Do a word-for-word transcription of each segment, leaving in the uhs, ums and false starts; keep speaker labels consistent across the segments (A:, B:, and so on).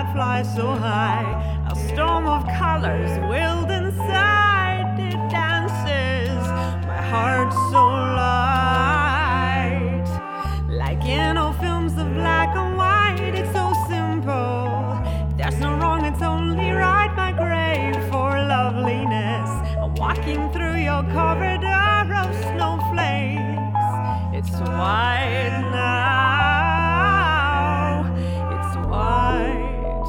A: that flies so high. A storm of colors, wild inside, it dances. My heart's so light. Like in old films of black and white, it's so simple. There's no wrong, it's only right. My grave for loveliness. I'm walking through your corridor of snowflakes. It's white now. It's white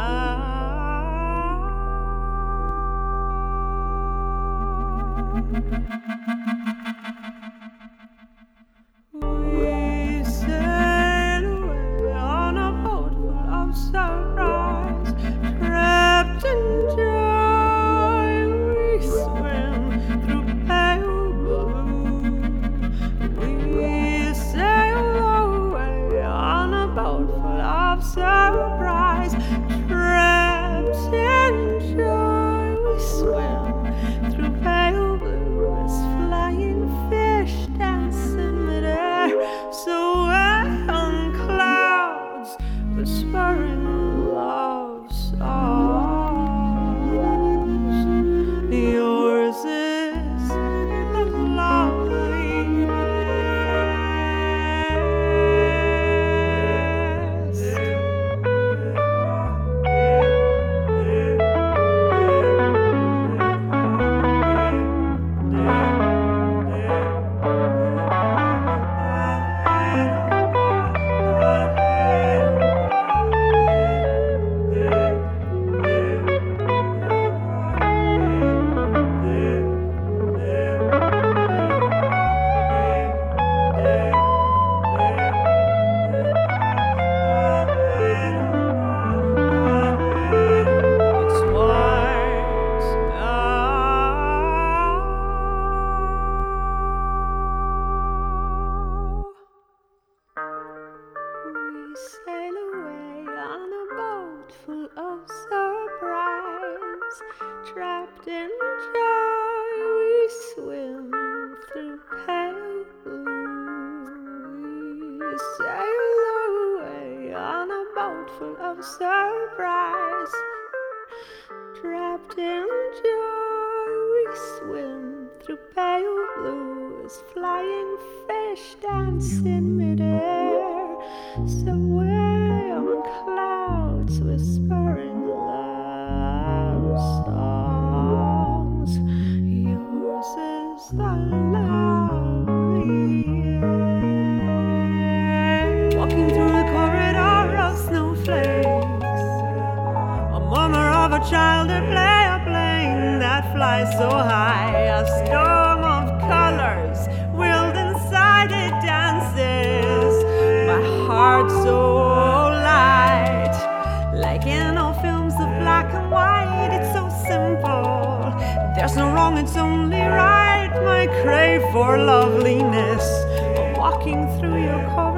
A: now. We sail away on a boat full of surprise, trapped in joy. We swim through pale blue. We sail away on a boat full of surprise, trapped in joy. We swim through pale blue as flying fish dance in midair. So on clouds, whispering love songs. Yours is the sail away on a boat full of surprise, trapped in joy. We swim through pale blue. We sail away on a boat full of surprise, trapped in joy. We swim through pale blue as flying fish dance in midair. Somewhere on clouds, whispering love songs. Yours is the lovely air. Walking through the corridor of snowflakes, a murmur of a child at play, a plane that flies so high. A storm of colors, wild inside, it dances. My heart so light, like in old films of black and white. It's so simple, there's no wrong, it's only right. My crave for loveliness, I'm walking through your corridor